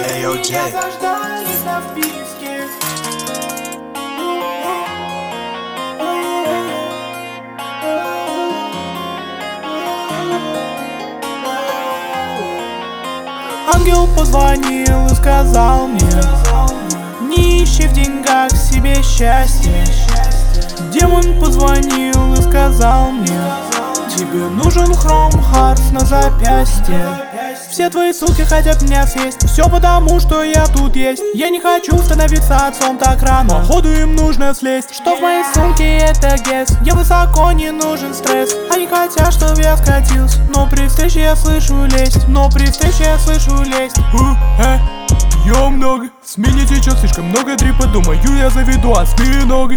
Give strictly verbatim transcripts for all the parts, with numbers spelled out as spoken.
меня заждались на вписке. Ангел позвонил и сказал мне: не ищи в деньгах себе счастье. Демон позвонил и сказал мне: тебе нужен Chrome Hearts на запястье. Все твои суки хотят меня съесть. Все потому, что я тут есть. Я не хочу становиться отцом так рано. Походу им нужно слезть. Что в моей сумке это гес. Я высоко, не нужен стресс. Они хотят, чтобы я скатился. Но при встрече я слышу лезть. Но при встрече я слышу лезть. э, Ё много. С меня течет слишком много дрипа. Думаю, я заведу осьминога.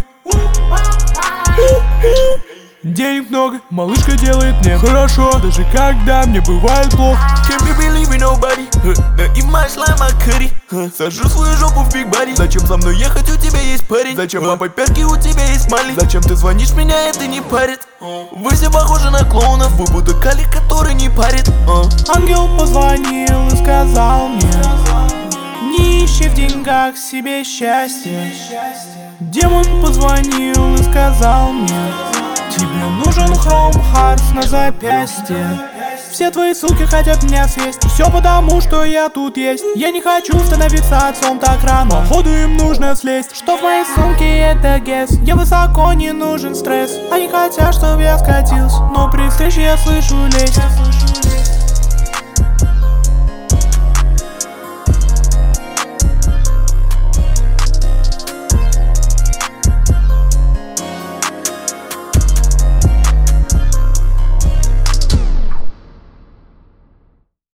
Денег много, малышка делает мне хорошо, даже когда мне бывает плохо. Can't be believing nobody, huh. И my slime, my curry, huh. Сажу свою жопу в big body. Зачем за мной ехать, у тебя есть парень? Зачем huh. папа перки, у тебя есть мали? Зачем ты звонишь, меня это не парит? uh. Вы все похожи на клоунов, вы будто калик, который не парит. uh. Ангел позвонил и сказал мне: не ищи в деньгах себе счастье. Демон позвонил и сказал мне: тебе нужен Chrome Hearts на запястье. Все твои суки хотят меня съесть. Все потому, что я тут есть. Я не хочу становиться отцом так рано. Походу им нужно слезть. Что в моей сумке это гес. Я высоко, не нужен стресс. Они хотят, чтобы я скатился. Но при встрече я слышу лезть.